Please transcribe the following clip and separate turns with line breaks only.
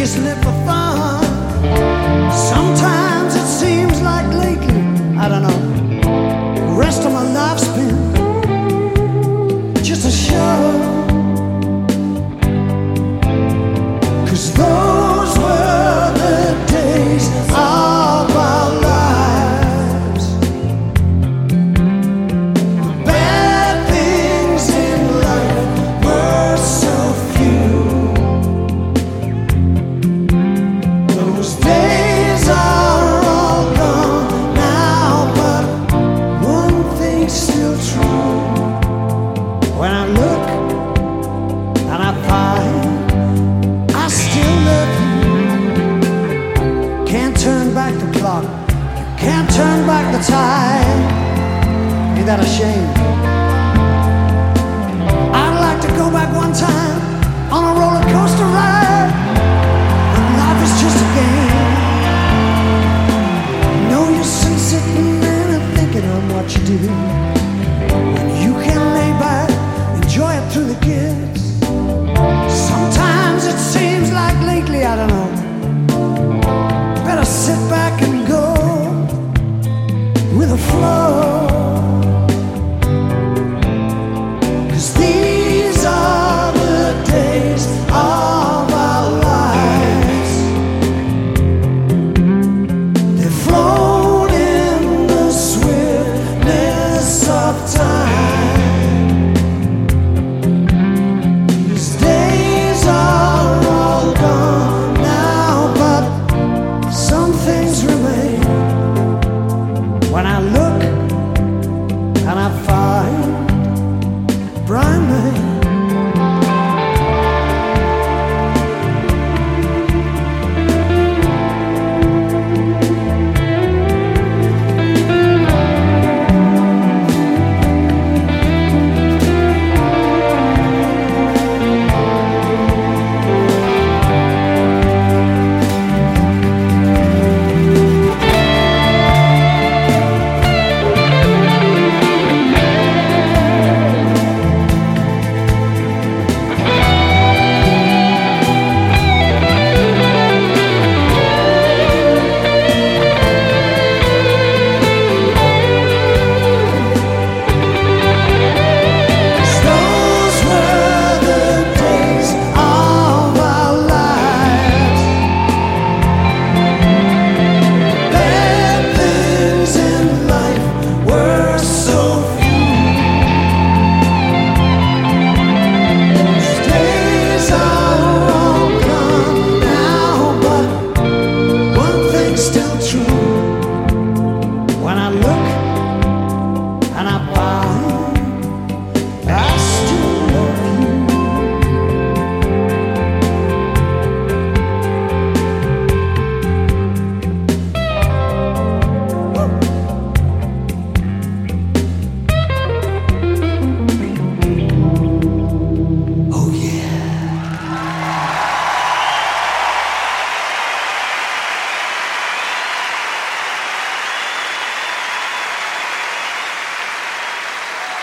just live for fun. Sometimes it seems like lately, I don't know, the rest of my life's been just a show. 'Cause those were the days of our lives. The bad things in life were so few. Those days are all gone now, but one thing's still true. When I look and I find I still love you, can't turn back the clock, can't turn back the tide. Ain't that a shame? I'd like to go back one time on a roller coaster ride, when life is just a game. No use in sitting there and thinking on what you do, when you can lay back, enjoy it through the kids. Sometimes it seems like lately, I don't know,